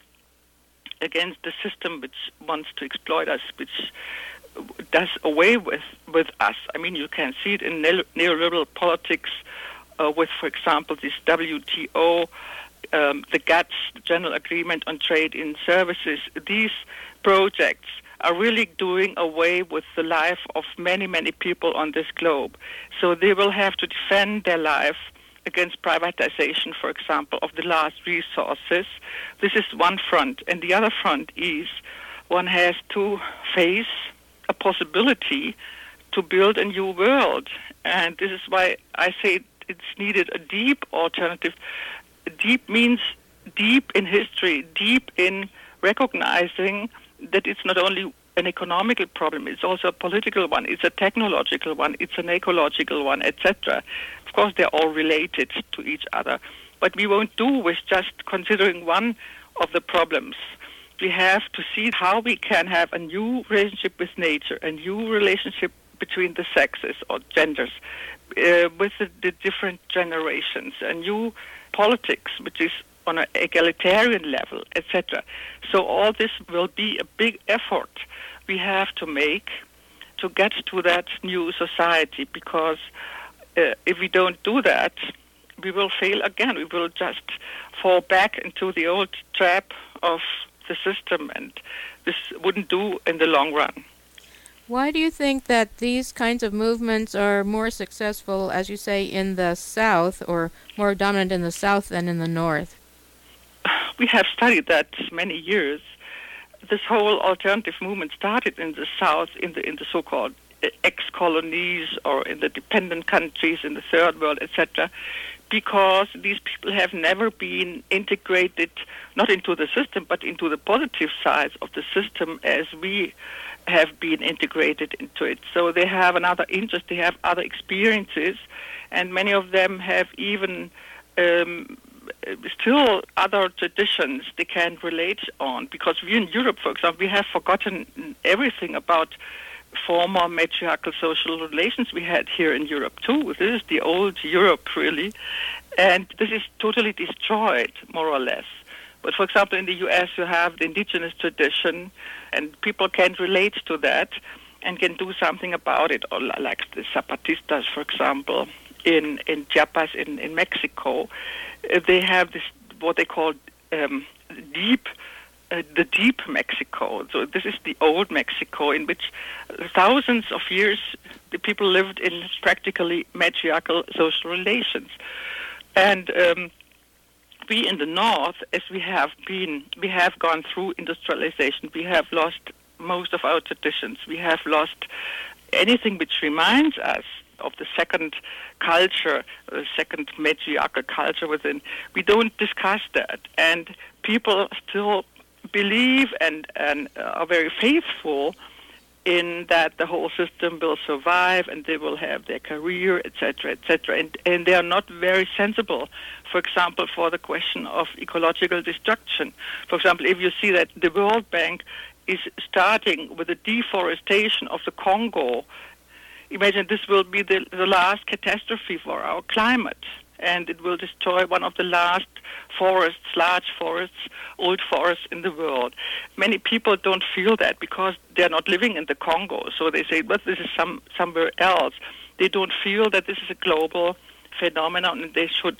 against the system which wants to exploit us, which does away with, with us. I mean, you can see it in neoliberal politics uh, with, for example, this W T O, um, the GATS, the General Agreement on Trade in Services. These projects are really doing away with the life of many, many people on this globe. So they will have to defend their life against privatization, for example, of the last resources. This is one front. And the other front is one has to face a possibility to build a new world. And this is why I say it's needed a deep alternative. Deep means deep in history, deep in recognizing that it's not only an economical problem, it's also a political one, it's a technological one, it's an ecological one, et cetera. Of course, they're all related to each other. But we won't do with just considering one of the problems. We have to see how we can have a new relationship with nature, a new relationship between the sexes or genders, uh, with the, the different generations, a new politics, which is on an egalitarian level, et cetera. So all this will be a big effort we have to make to get to that new society, because uh, if we don't do that, we will fail again. We will just fall back into the old trap of the system, and this wouldn't do in the long run. Why do you think that these kinds of movements are more successful, as you say, in the South, or more dominant in the South than in the North? We have studied that many years. This whole alternative movement started in the South, in the in the so-called ex-colonies or in the dependent countries in the Third World, et cetera, because these people have never been integrated, not into the system, but into the positive sides of the system as we have been integrated into it. So they have another interest, they have other experiences, and many of them have even um, still other traditions they can relate on, because we in Europe, for example, we have forgotten everything about former matriarchal social relations we had here in Europe too. This is the old Europe, really, and this is totally destroyed, more or less. But for example, in the U S you have the indigenous tradition, and people can relate to that and can do something about it, or like the Zapatistas, for example, in, in Chiapas, in, in Mexico. Uh, they have this, what they call um, deep Uh, the deep Mexico. So this is the old Mexico, in which thousands of years the people lived in practically matriarchal social relations. And um, we in the North, as we have been, we have gone through industrialization. We have lost most of our traditions. We have lost anything which reminds us of the second culture, the second matriarchal culture within. We don't discuss that. And people still believe and, and are very faithful in that the whole system will survive and they will have their career, et cetera, et cetera. And, and they are not very sensible, for example, for the question of ecological destruction. For example, if you see that the World Bank is starting with the deforestation of the Congo, imagine this will be the, the last catastrophe for our climate. And it will destroy one of the last forests, large forests, old forests in the world. Many people don't feel that because they're not living in the Congo. So they say, but this is some somewhere else. They don't feel that this is a global phenomenon and they should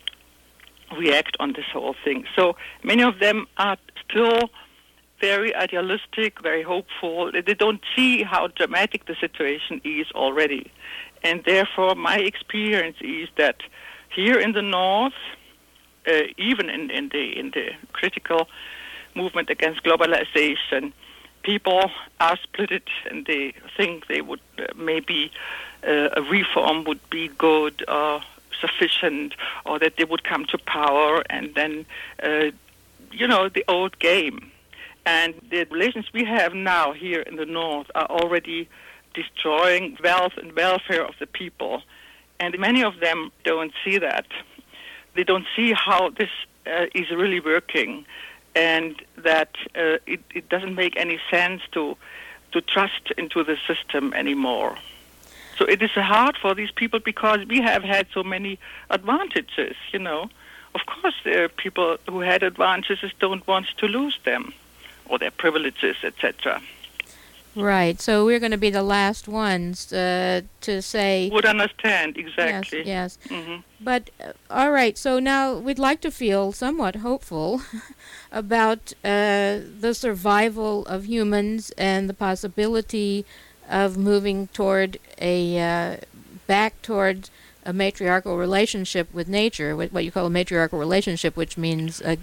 react on this whole thing. So many of them are still very idealistic, very hopeful. They don't see how dramatic the situation is already. And therefore, my experience is that here in the North, uh, even in, in the in the critical movement against globalization, people are split, and they think they would uh, maybe uh, a reform would be good or sufficient, or that they would come to power, and then uh, you know the old game. And the relations we have now here in the North are already destroying wealth and welfare of the people. And many of them don't see that. They don't see how this uh, is really working, and that uh, it, it doesn't make any sense to to trust into the system anymore. So it is hard for these people because we have had so many advantages, you know. Of course, there are people who had advantages don't want to lose them, or their privileges, et cetera. Right. So we're going to be the last ones uh, to say... Would understand, exactly. Yes, yes. Mm-hmm. But, uh, all right, so now we'd like to feel somewhat hopeful about uh, the survival of humans and the possibility of moving toward a... Uh, back toward a matriarchal relationship with nature, what you call a matriarchal relationship, which means... Uh,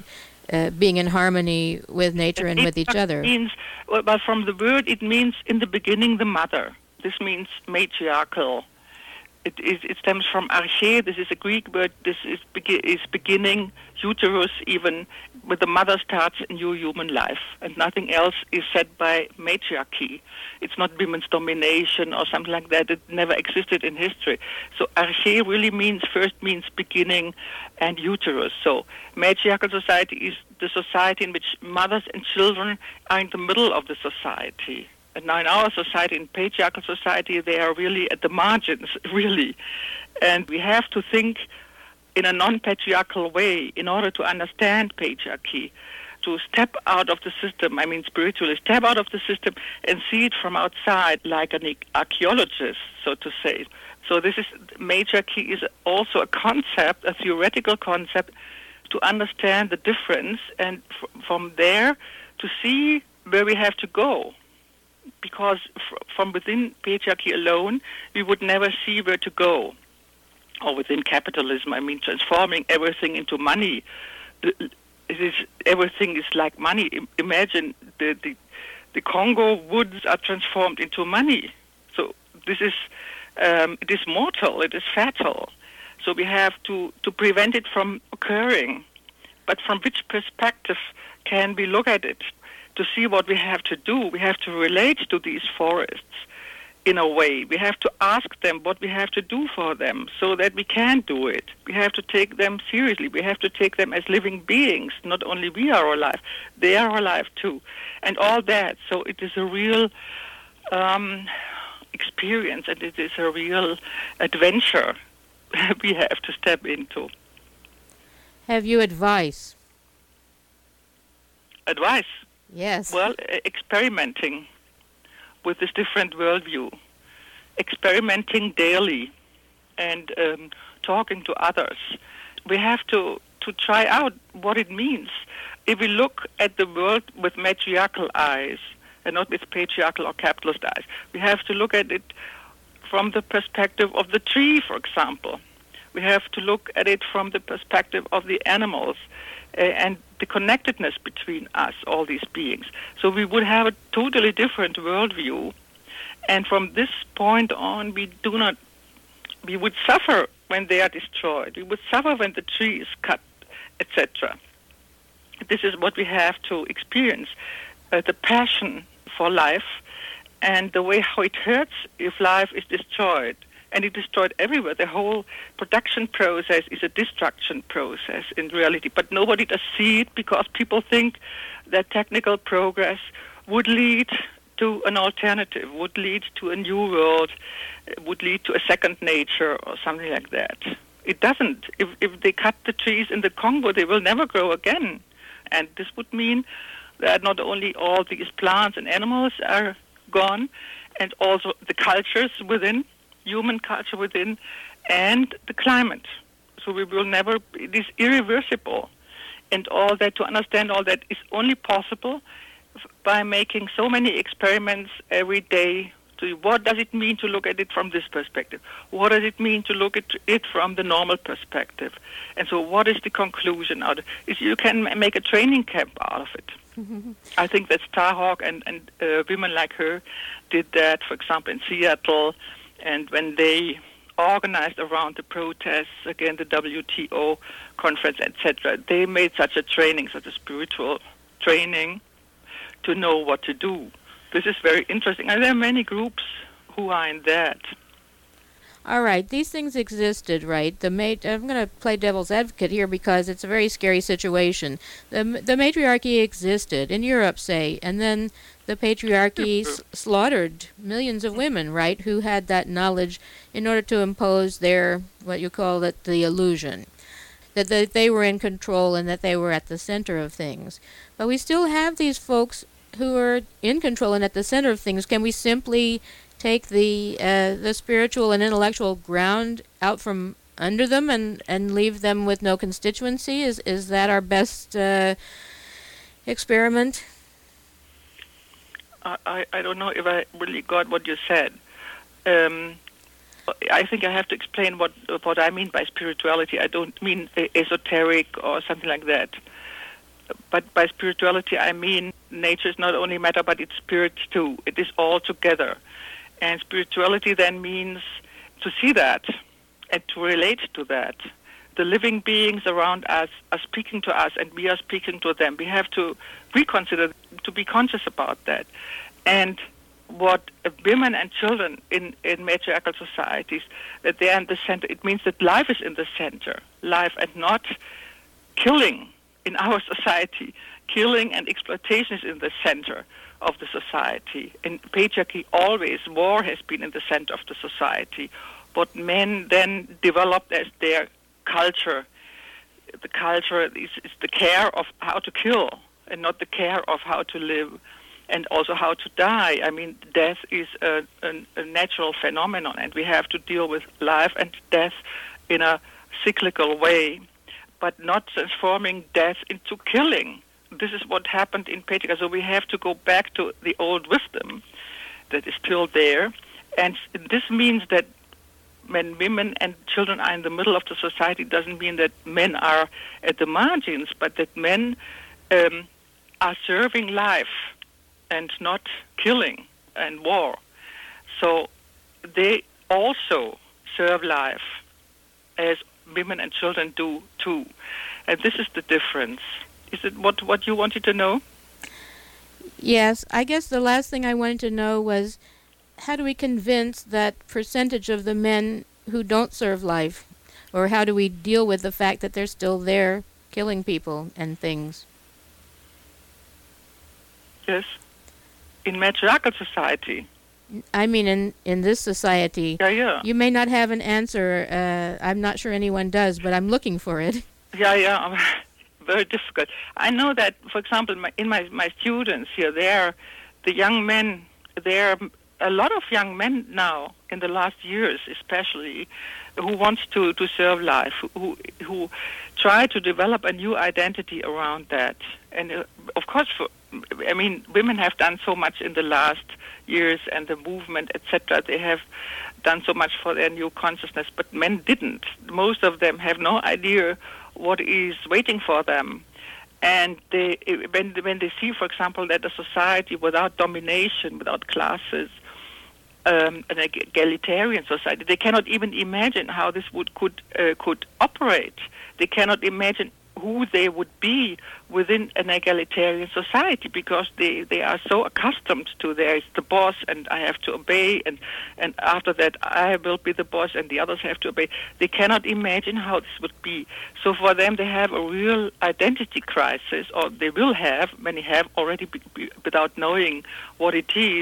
uh, being in harmony with nature and with each other. Means, well, but from the word, it means in the beginning the mother. This means matriarchal. It, is, it stems from arche. This is a Greek word. This is, be- is beginning, uterus even, where the mother starts a new human life. And nothing else is said by matriarchy. It's not women's domination or something like that. It never existed in history. So arche really means, first means beginning and uterus. So matriarchal society is the society in which mothers and children are in the middle of the society. And now in our society, in patriarchal society, they are really at the margins, really. And we have to think in a non-patriarchal way in order to understand patriarchy, to step out of the system, I mean spiritually, step out of the system and see it from outside like an archaeologist, so to say. So this is, matriarchy is also a concept, a theoretical concept, to understand the difference and f- from there to see where we have to go. Because f- from within patriarchy alone, we would never see where to go. Or within capitalism, I mean, transforming everything into money. It is, everything is like money. I- imagine the, the the Congo woods are transformed into money. So this is, um, it is mortal, it is fatal. So we have to, to prevent it from occurring. But from which perspective can we look at it? To see what we have to do, we have to relate to these forests in a way. We have to ask them what we have to do for them so that we can do it. We have to take them seriously. We have to take them as living beings. Not only we are alive, they are alive too. And all that. So it is a real um, experience and it is a real adventure we have to step into. Have you advice? Advice? Yes. Well, experimenting with this different worldview, experimenting daily, and um, talking to others. We have to, to try out what it means. If we look at the world with matriarchal eyes and not with patriarchal or capitalist eyes, we have to look at it from the perspective of the tree, for example. We have to look at it from the perspective of the animals uh, and the connectedness between us, all these beings. So we would have a totally different worldview. And from this point on, we do not, we would suffer when they are destroyed. We would suffer when the tree is cut, et cetera. This is what we have to experience, uh, the passion for life and the way how it hurts if life is destroyed. And it destroyed everywhere. The whole production process is a destruction process in reality. But nobody does see it because people think that technical progress would lead to an alternative, would lead to a new world, would lead to a second nature or something like that. It doesn't. If, if they cut the trees in the Congo, they will never grow again. And this would mean that not only all these plants and animals are gone, and also the cultures within, human culture within, and the climate. So we will never, it is irreversible. And all that, to understand all that is only possible by making so many experiments every day. So what does it mean to look at it from this perspective? What does it mean to look at it from the normal perspective? And so what is the conclusion out of it? Is you can make a training camp out of it. Mm-hmm. I think that Starhawk and, and uh, women like her did that, for example, in Seattle. And when they organized around the protests, again, the W T O conference, et cetera, they made such a training, such a spiritual training to know what to do. This is very interesting. And there are many groups who are in that. All right, these things existed, right? The mat- I'm going to play devil's advocate here because it's a very scary situation. The, the matriarchy existed in Europe, say, and then the patriarchy s- slaughtered millions of women, right, who had that knowledge in order to impose their, what you call it, the illusion, that they, they were in control and that they were at the center of things. But we still have these folks who are in control and at the center of things. Can we simply take the uh, the spiritual and intellectual ground out from under them and, and leave them with no constituency? Is is that our best uh, experiment? I, I don't know if I really got what you said. Um, I think I have to explain what what I mean by spirituality. I don't mean esoteric or something like that. but by spirituality I mean nature is not only matter, but it's spirit too. It is all together. And spirituality then means to see that and to relate to that. The living beings around us are speaking to us, and we are speaking to them. We have to reconsider, to be conscious about that. And what uh, women and children in, in matriarchal societies, that they are in the center, it means that life is in the center. Life and not killing in our society. Killing and exploitation is in the center of the society. In patriarchy, always war has been in the center of the society. What men then developed as their culture. The culture is, is the care of how to kill and not the care of how to live and also how to die. I mean, death is a, a, a natural phenomenon, and we have to deal with life and death in a cyclical way, but not transforming death into killing. This is what happened in patriarchy. So we have to go back to the old wisdom that is still there, and this means that when women and children are in the middle of the society, doesn't mean that men are at the margins, but that men um, are serving life and not killing and war. So they also serve life as women and children do too. And this is the difference. Is it what, what you wanted to know? Yes. I guess the last thing I wanted to know was, how do we convince that percentage of the men who don't serve life? Or how do we deal with the fact that they're still there killing people and things? Yes. In matriarchal society. I mean, in, in this society. Yeah, yeah. You may not have an answer. Uh, I'm not sure anyone does, but I'm looking for it. Yeah, yeah. Very difficult. I know that, for example, my, in my, my students here, there, the young men, there are a lot of young men now, in the last years especially, who want to, to serve life, who, who try to develop a new identity around that. And uh, of course, for, I mean, women have done so much in the last years, and the movement, et cetera. They have done so much for their new consciousness, but men didn't. Most of them have no idea what is waiting for them. And they, when, when they see, for example, that a society without domination, without classes, um, an egalitarian society, they cannot even imagine how this would could uh, could operate. They cannot imagine who they would be within an egalitarian society, because they, they are so accustomed to there is the boss and I have to obey, and, and after that I will be the boss and the others have to obey. They cannot imagine how this would be. So for them they have a real identity crisis, or they will have, many have already be, be, without knowing what it is.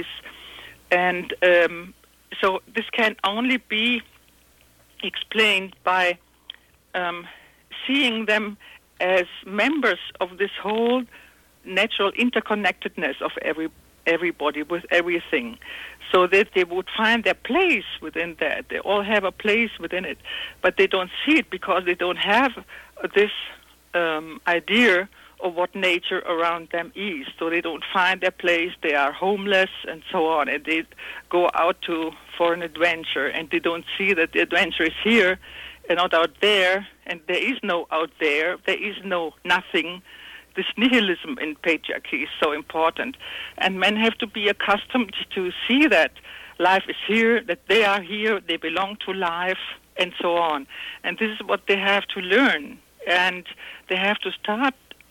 And um, so this can only be explained by um, seeing them as members of this whole natural interconnectedness of every everybody with everything, so that they would find their place within that. They all have a place within it, but they don't see it because they don't have this um, idea of what nature around them is. So they don't find their place, they are homeless and so on, and they go out to for an adventure, and they don't see that the adventure is here and not out there, and there is no out there, there is no nothing. This nihilism in patriarchy is so important. And men have to be accustomed to see that life is here, that they are here, they belong to life, and so on. And this is what they have to learn. And they have to start,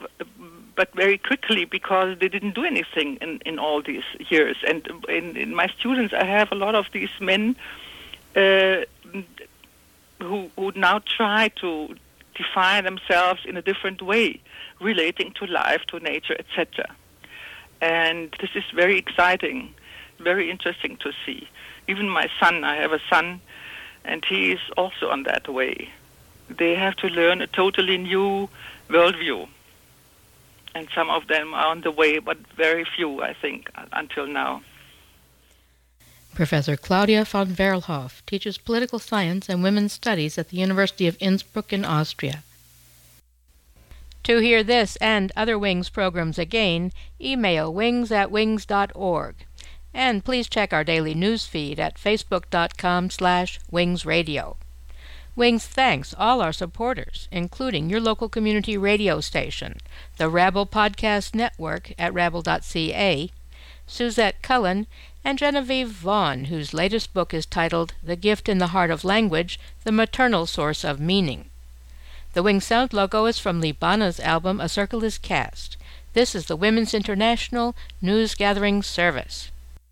but very quickly, because they didn't do anything in, in all these years. And in, in my students, I have a lot of these men uh, who, who now try to define themselves in a different way, relating to life, to nature, et cetera. And this is very exciting, very interesting to see. Even my son, I have a son, and he is also on that way. They have to learn a totally new worldview. And some of them are on the way, but very few, I think, until now. Professor Claudia von Werlhoff teaches political science and women's studies at the University of Innsbruck in Austria. To hear this and other WINGS programs again, email wings at wings dot org. And please check our daily news feed at facebook dot com slash wings radio. Wings thanks all our supporters, including your local community radio station, the Rabble Podcast Network at rabble dot c a, Suzette Cullen, and Genevieve Vaughn, whose latest book is titled The Gift in the Heart of Language, The Maternal Source of Meaning. The Wing Sound logo is from Libana's album A Circle is Cast. This is the Women's International News Gathering Service.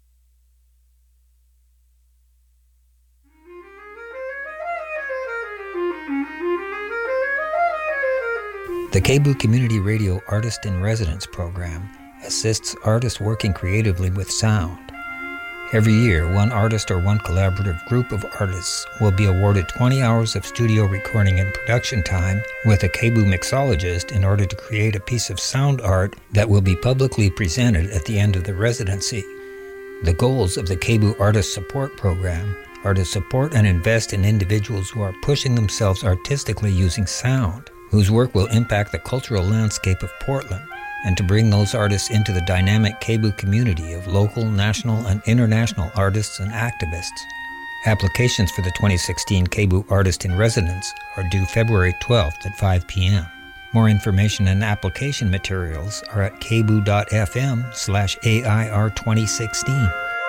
The K B O O Community Radio Artist in Residence program assists artists working creatively with sound. Every year, one artist or one collaborative group of artists will be awarded twenty hours of studio recording and production time with a K B O O mixologist in order to create a piece of sound art that will be publicly presented at the end of the residency. The goals of the K B O O Artist Support Program are to support and invest in individuals who are pushing themselves artistically using sound, whose work will impact the cultural landscape of Portland, and to bring those artists into the dynamic K B O O community of local, national, and international artists and activists. Applications for the twenty sixteen K B O O Artist in Residence are due February twelfth at five p.m. More information and application materials are at k b o o dot f m slash A I R twenty sixteen.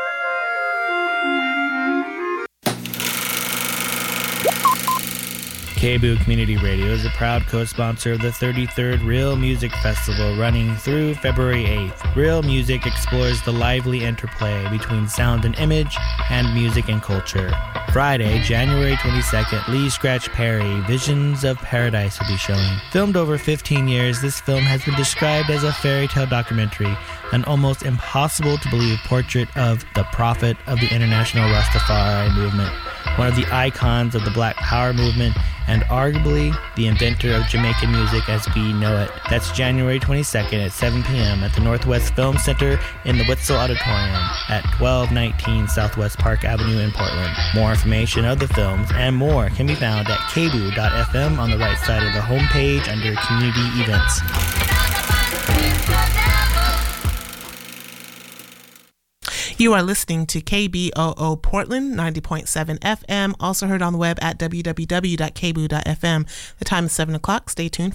K B O O Community Radio is a proud co-sponsor of the thirty-third Real Music Festival running through February eighth. Real Music explores the lively interplay between sound and image and music and culture. Friday, January twenty-second, Lee Scratch Perry, Visions of Paradise will be showing. Filmed over fifteen years, this film has been described as a fairy tale documentary, an almost impossible to believe portrait of the prophet of the international Rastafari movement, one of the icons of the Black Power movement, and arguably the inventor of Jamaican music as we know it. That's January twenty-second at seven p.m. at the Northwest Film Center in the Witzel Auditorium at twelve nineteen Southwest Park Avenue in Portland. More information of the films and more can be found at k b o o dot f m on the right side of the homepage under Community Events. You are listening to K B O O Portland, ninety point seven F M, also heard on the web at w w w dot k b o o dot f m. The time is seven o'clock. Stay tuned.